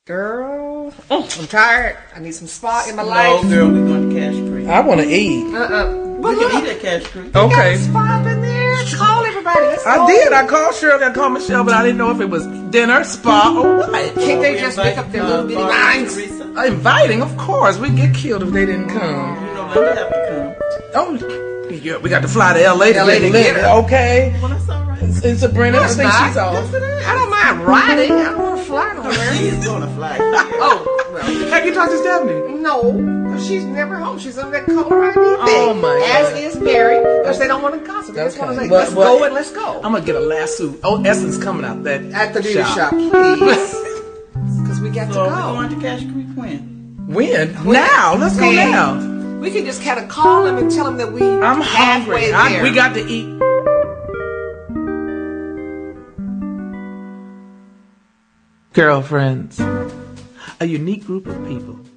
Girl, I'm tired. I need some spa in my No, life. girl, we're going to Cash Creek. I want to eat. We can eat at Cash Creek. Okay. Spa up in there. Call everybody. Let's go. I did. I called Shirley. I called Michelle, but I didn't know if it was dinner, spa, or what. Can't they just make up their little bitty minds? Inviting, of course. We'd get killed if they didn't come. You know, Linda have to come. Oh, yeah, we got to fly to L.A. to LA get to Linda. get her. Okay. Well, that's all right. And Sabrina, I think she's off. I don't mind riding. I don't want to fly nowhere. She's going to fly. Oh, well, Have you talked to Stephanie? no. She's never home. She's on that Colorado thing. Oh, my As God. is Barry, because they don't want to gossip. They just want to Okay. say, let's Well, go and let's go. I'm going to get a lasso. Oh, Essence coming out that At the beauty shop, please. Because we got So to we're go. going to Cash Creek when? When? Now. Let's go When? now. We can just kind of call them and tell them that we I'm halfway hungry. there. We got to eat. Girlfriends, a unique group of people